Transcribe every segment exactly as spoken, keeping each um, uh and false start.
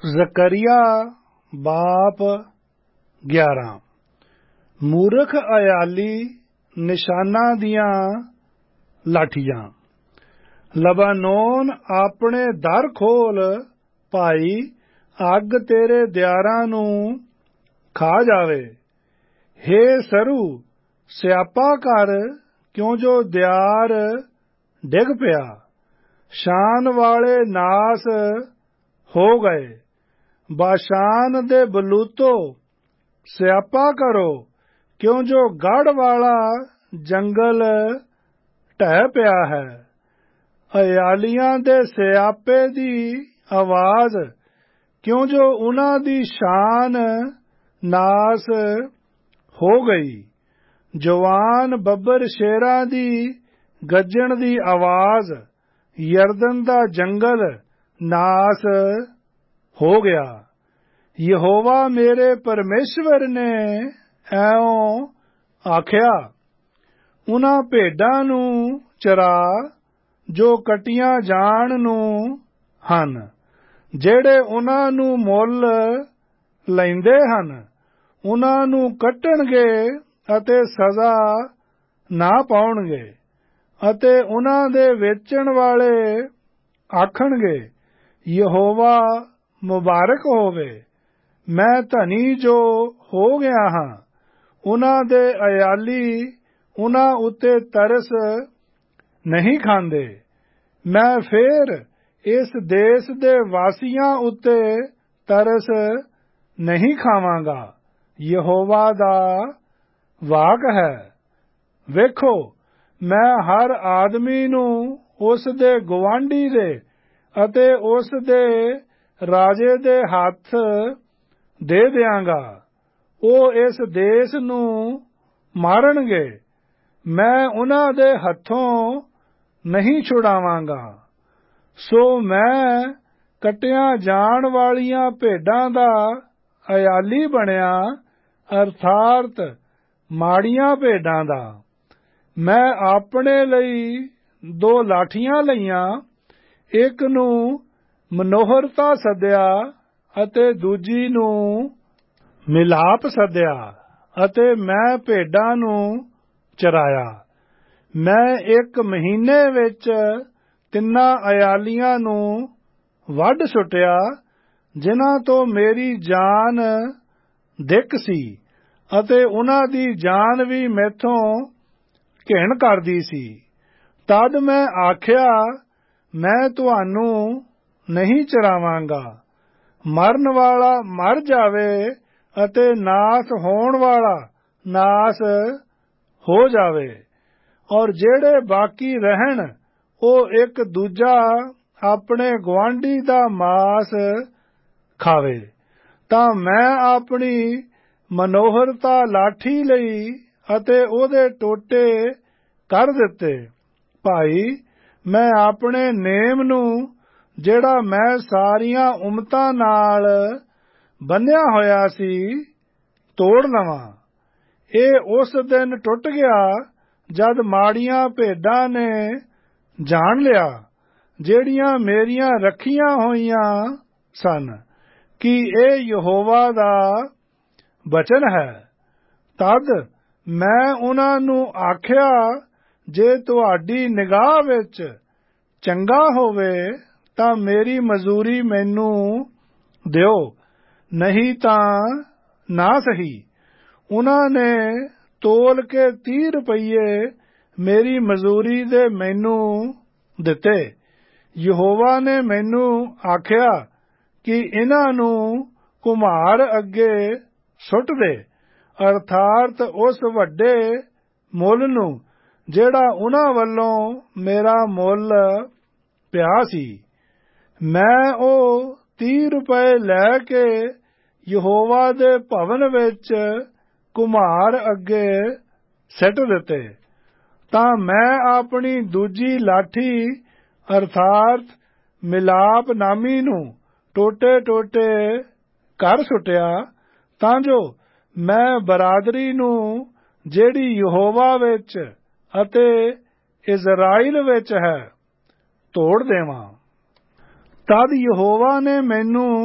ਜ਼ਕਰੀਆ ਬਾਪ ਗਿਆਰਾਂ। ਮੂਰਖ ਅਯਾਲੀ ਨਿਸ਼ਾਨਾਂ ਦੀਆਂ ਲਾਠੀਆਂ। ਲਬਾਨੋਨ ਆਪਣੇ ਦਰ ਖੋਲ ਭਾਈ, ਅੱਗ ਤੇਰੇ ਦਿਆਰਾਂ ਨੂੰ ਖਾ ਜਾਵੇ। ਹੇ ਸਰੂ ਸਿਆਪਾ ਕਰ, ਕਿਉਂ ਜੋ ਦਿਆਰ ਡਿੱਗ ਪਿਆ। ਸ਼ਾਨ ਵਾਲੇ ਨਾਸ ਹੋ ਗਏ। ਬਾਸ਼ਾਨ ਦੇ ਬਲੂਤੋ ਸਿਆਪਾ ਕਰੋ, ਕਿਉਂ ਜੋ ਗੜ੍ਹ ਵਾਲਾ ਜੰਗਲ ਢਹਿ ਪਿਆ ਹੈ। ਅਯਾਲੀਆਂ ਦੇ ਸਿਆਪੇ ਦੀ ਆਵਾਜ਼, ਕਿਉਂ ਜੋ ਉਨ੍ਹਾਂ ਦੀ ਸ਼ਾਨ ਨਾਸ ਹੋ ਗਈ। ਜਵਾਨ ਬੱਬਰ ਸ਼ੇਰਾਂ ਦੀ ਗੱਜਣ ਦੀ ਆਵਾਜ਼, ਯਰਦਨ ਦਾ ਜੰਗਲ ਨਾਸ ਹੋ ਗਿਆ। ਯਹੋਵਾ ਮੇਰੇ ਪਰਮੇਸ਼ਵਰ ਨੇ ਐਉਂ ਆਖਿਆ, ਉਨ੍ਹਾਂ ਭੇਡਾਂ ਨੂੰ ਚਰਾ ਜੋ ਕੱਟੀਆਂ ਜਾਣ ਨੂੰ ਹਨ, ਜਿਹੜੇ ਉਨ੍ਹਾਂ ਨੂੰ ਮੁੱਲ ਲੈਂਦੇ ਹਨ। ਉਨ੍ਹਾਂ ਨੂੰ ਕੱਟਣਗੇ ਅਤੇ ਸਜ਼ਾ ਨਾ ਪਾਉਣਗੇ, ਅਤੇ ਉਨ੍ਹਾਂ ਦੇ ਵੇਚਣ ਵਾਲੇ ਆਖਣਗੇ, ਯਹੋਵਾ ਮੁਬਾਰਕ ਹੋਵੇ। ਮੈਂ ਧਨੀ ਜੋ ਹੋ ਗਿਆ ਹਾਂ। ਉਨ੍ਹਾਂ ਦੇ ਅਯਾਲੀ ਉਨ੍ਹਾਂ ਉੱਤੇ ਤਰਸ ਨਹੀਂ ਖਾਂਦੇ। ਮੈਂ ਫੇਰ ਇਸ ਦੇਸ਼ ਦੇ ਵਾਸੀਆਂ ਉੱਤੇ ਤਰਸ ਨਹੀਂ ਖਾਵਾਂਗਾ। ਯਹੋਵਾ ਦਾ ਵਾਕ ਹੈ। ਵੇਖੋ, ਮੈਂ ਹਰ ਆਦਮੀ ਨੂੰ ਉਸ ਦੇ ਗੁਆਂਢੀ ਦੇ ਅਤੇ ਉਸ ਦੇ ਰਾਜੇ ਦੇ ਹੱਥ ਦੇ ਦਿਆਂਗਾ। ਉਹ ਇਸ ਦੇਸ਼ ਨੂੰ ਮਾਰਨਗੇ। ਮੈਂ ਉਨ੍ਹਾਂ ਦੇ ਹੱਥੋਂ ਨਹੀਂ ਛੁਡਾਵਾਂਗਾ। ਸੋ ਮੈਂ ਕੱਟੀਆਂ ਜਾਣ ਵਾਲੀਆਂ ਭੇਡਾਂ ਦਾ ਅਯਾਲੀ ਬਣਿਆ, ਅਰਥਾਤ ਮਾੜੀਆਂ ਭੇਡਾਂ ਦਾ। ਮੈਂ ਆਪਣੇ ਲਈ ਦੋ ਲਾਠੀਆਂ ਲਈਆਂ, ਇੱਕ ਨੂੰ ਮਨੋਹਰਤਾ ਸੱਦਿਆ ਅਤੇ ਦੂਜੀ ਨੂੰ ਮਿਲਾਪ ਸੱਦਿਆ, ਅਤੇ ਮੈਂ ਭੇਡਾਂ ਨੂੰ ਚਰਾਇਆ। ਮੈਂ ਇੱਕ ਮਹੀਨੇ ਵਿੱਚ ਤਿੰਨਾਂ ਅਯਾਲੀਆਂ ਨੂੰ ਵੱਢ ਸੁੱਟਿਆ, ਜਿਨ੍ਹਾਂ ਤੋਂ ਮੇਰੀ ਜਾਨ ਦਿੱਕ ਸੀ, ਅਤੇ ਉਨ੍ਹਾਂ ਦੀ ਜਾਨ ਵੀ ਮੈਥੋਂ ਘਿਣ ਕਰਦੀ ਸੀ। ਤਦ ਮੈਂ ਆਖਿਆ, ਮੈਂ ਤੁਹਾਨੂੰ ਨਹੀਂ ਚਰਾਵਾਂਗਾ। ਮਰਨ ਵਾਲਾ ਮਰ ਜਾਵੇ ਅਤੇ ਨਾਸ ਹੋਣ ਵਾਲਾ ਨਾਸ ਹੋ ਜਾਵੇ, ਔਰ ਜਿਹੜੇ ਬਾਕੀ ਰਹਿਣ ਉਹ ਇੱਕ ਦੂਜਾ ਆਪਣੇ ਗੁਆਂਢੀ ਦਾ ਮਾਸ ਖਾਵੇ। ਤਾਂ ਮੈਂ ਆਪਣੀ ਮਨੋਹਰਤਾ ਲਾਠੀ ਲਈ ਅਤੇ ਉਹਦੇ ਟੋਟੇ ਕਰ ਦਿੱਤੇ। ਭਾਈ, ਮੈਂ ਆਪਣੇ ਨੇਮ ਨੂੰ, ਜਿਹੜਾ ਮੈਂ ਸਾਰੀਆਂ ਉਮਤਾਂ ਨਾਲ ਬੰਨ੍ਹਿਆ ਹੋਇਆ ਸੀ, ਤੋੜ ਲਵਾਂ। ਇਹ ਉਸ ਦਿਨ ਟੁੱਟ ਗਿਆ ਜਦ ਮਾੜੀਆਂ ਭੇਡਾਂ ਨੇ ਜਾਣ ਲਿਆ, ਜਿਹੜੀਆਂ ਮੇਰੀਆਂ ਰੱਖੀਆਂ ਹੋਈਆਂ ਸਨ, ਕਿ ਇਹ ਯਹੋਵਾ ਦਾ ਬਚਨ ਹੈ। ਤਦ ਮੈਂ ਉਨ੍ਹਾਂ ਨੂੰ ਆਖਿਆ, ਜੇ ਤੁਹਾਡੀ ਨਿਗਾਹ ਵਿੱਚ ਚੰਗਾ ਹੋਵੇ ਤਾਂ ਮੇਰੀ ਮਜ਼ਦੂਰੀ ਮੈਨੂੰ ਦਿਓ, ਨਹੀਂ ਤਾਂ ਨਾ ਸਹੀ। ਉਨ੍ਹਾਂ ਨੇ ਤੋਲ ਕੇ ਤੀਹ ਰੁਪਈਏ ਮੇਰੀ ਮਜ਼ਦੂਰੀ ਦੇ ਮੈਨੂੰ ਦਿੱਤੇ। ਯਹੋਵਾ ਨੇ ਮੈਨੂੰ ਆਖਿਆ ਕਿ ਇਨ੍ਹਾਂ ਨੂੰ ਕੁਮਹਾਰ ਅੱਗੇ ਸੁੱਟ ਦੇ, ਅਰਥਾਤ ਉਸ ਵੱਡੇ ਮੁੱਲ ਨੂੰ ਜਿਹੜਾ ਉਨ੍ਹਾਂ ਵੱਲੋਂ ਮੇਰਾ ਮੁੱਲ ਪਿਆ ਸੀ। ਮੈਂ ਉਹ ਤੀਹ ਰੁਪਏ ਲੈ ਕੇ ਯਹੋਵਾ ਦੇ ਭਵਨ ਵਿੱਚ ਕੁਮਹਾਰ ਅੱਗੇ ਸਿੱਟ ਦਿੱਤੇ। ਤਾਂ ਮੈਂ ਆਪਣੀ ਦੂਜੀ ਲਾਠੀ ਅਰਥਾਤ ਮਿਲਾਪ ਨਾਮੀ ਨੂੰ ਟੋਟੇ ਟੋਟੇ ਕਰ ਸੁੱਟਿਆ, ਤਾਂ ਜੋ ਮੈਂ ਬਰਾਦਰੀ ਨੂੰ, ਜਿਹੜੀ ਯਹੋਵਾ ਵਿੱਚ ਅਤੇ ਇਜ਼ਰਾਈਲ ਵਿੱਚ ਹੈ, ਤੋੜ ਦੇਵਾਂ। ਤਦ ਯਹੋਵਾ ਨੇ ਮੈਨੂੰ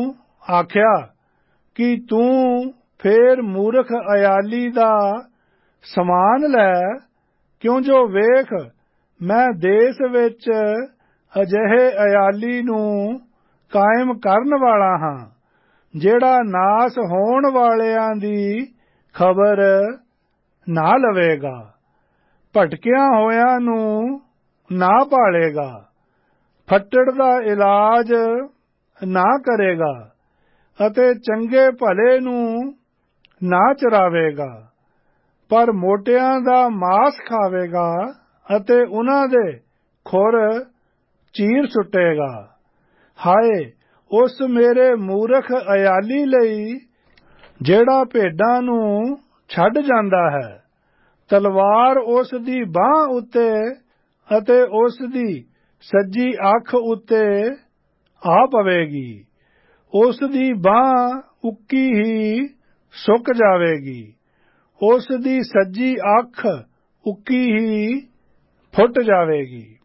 ਆਖਿਆ ਕਿ ਤੂੰ ਫੇਰ ਮੂਰਖ ਅਯਾਲੀ ਦਾ ਸਮਾਨ ਲੈ, ਕਿਉਂ ਜੋ ਵੇਖ ਮੈਂ ਦੇਸ ਵਿੱਚ ਅਜਿਹੇ ਅਯਾਲੀ ਨੂੰ ਕਾਇਮ ਕਰਨ ਵਾਲਾ ਹਾਂ, ਜਿਹੜਾ ਨਾਸ ਹੋਣ ਵਾਲਿਆਂ ਦੀ ਖਬਰ ਨਾ ਲਵੇਗਾ, ਭਟਕਿਆਂ ਹੋਇਆਂ ਨੂੰ ਨਾ ਭਾਲੇਗਾ, ਫੱਟੜ ਦਾ ਇਲਾਜ ਨਾ ਕਰੇਗਾ ਅਤੇ ਚੰਗੇ ਭਲੇ ਨੂੰ ਨਾ ਚਰਾਵੇਗਾ, ਪਰ ਮੋਟਿਆਂ ਦਾ ਮਾਸ ਖਾਵੇਗਾ ਅਤੇ ਉਨ੍ਹਾਂ ਦੇ ਖੁਰ ਚੀਰ ਸੁੱਟੇਗਾ। ਹਾਏ ਉਸ ਮੇਰੇ ਮੂਰਖ ਅਯਾਲੀ ਲਈ ਜਿਹੜਾ ਭੇਡਾਂ ਨੂੰ ਛੱਡ ਜਾਂਦਾ ਹੈ। ਤਲਵਾਰ ਉਸ ਦੀ ਬਾਂਹ ਉੱਤੇ ਅਤੇ ਉਸ ਦੀ ਸੱਜੀ ਅੱਖ ਉੱਤੇ ਆ ਪਵੇਗੀ, ਉਸ ਦੀ ਬਾਂਹ ਉੱਕੀ ਹੀ ਸੁੱਕ ਜਾਵੇਗੀ, ਉਸ ਦੀ ਸੱਜੀ ਅੱਖ ਉੱਕੀ ਹੀ ਫੁੱਟ ਜਾਵੇਗੀ।